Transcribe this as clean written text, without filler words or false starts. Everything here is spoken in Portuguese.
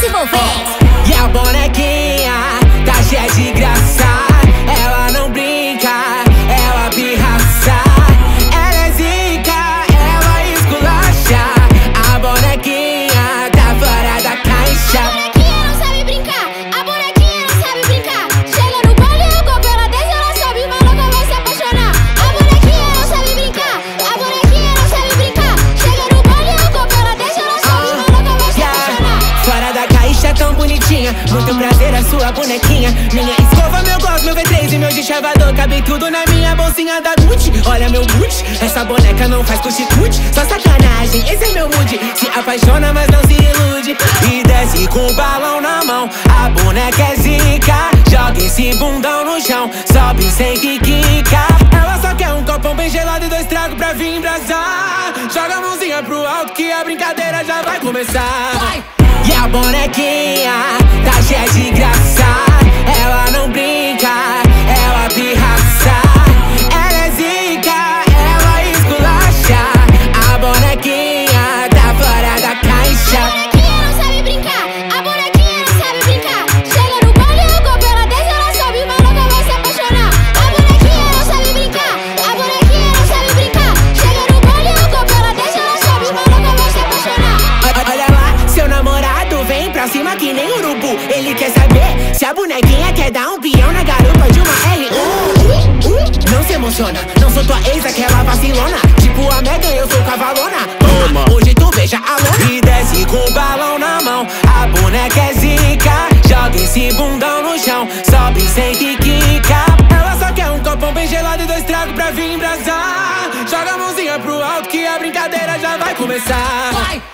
dance envolvente. E a bonequinha tá cheia de graça. Ela não brinca, ela pirraça. Ela é zica, ela esculacha. A bonequinha tá fora da caixa. A bonequinha não sabe brincar, a bonequinha não sabe brincar. Chega no baile e o golpe ela desce, ela sobe, maluca vai se apaixonar. A bonequinha não sabe brincar, a bonequinha não sabe brincar. Chega no baile e o golpe ela desce, ela sobe, maluca vai se apaixonar. Fora da caixa, tão bonitinha. Muito prazer, a sua bonequinha. Minha escova, meu gloss, meu V3 e meu deschavador. Cabe tudo na minha bolsinha da Gucci. Olha meu boot, essa boneca não faz prostitute. Só sacanagem, esse é meu mood. Se apaixona, mas não se ilude. E desce com o balão na mão. A boneca é zica. Joga esse bundão no chão. Sobe sem que quica. Ela só quer um copão bem gelado e 2 tragos pra vir embrasar. Joga a mãozinha pro alto que a brincadeira já vai começar. E a bonequinha tá cheia de graça. Ela não brinca, ela pirraça. Ela é zica, ela esculacha. A bonequinha tá fora da caixa. A bonequinha não sabe brincar, a bonequinha não sabe brincar. Chega no baile e o golpe ela desce, ela sobe, maluca vai se apaixonar. A bonequinha não sabe brincar, a bonequinha não sabe brincar. Chega no baile e o golpe ela desce, ela sobe, maluca vai se apaixonar. Olha lá, seu namorado vem pra cima que nem urubu. Ele quer saber se a bonequinha quer dar um peão na garupa de uma R1. Não se emociona, não sou tua ex, aquela vacilona. Tipo a Megan, eu sou cavalona. Toma, hoje tu beija a lona. E desce com o balão na mão. A boneca é zica. Joga esse bundão no chão. Sobe sem que quica. Ela só quer um copão bem gelado e 2 tragos pra vir embrasar. Joga a mãozinha pro alto que a brincadeira já vai começar.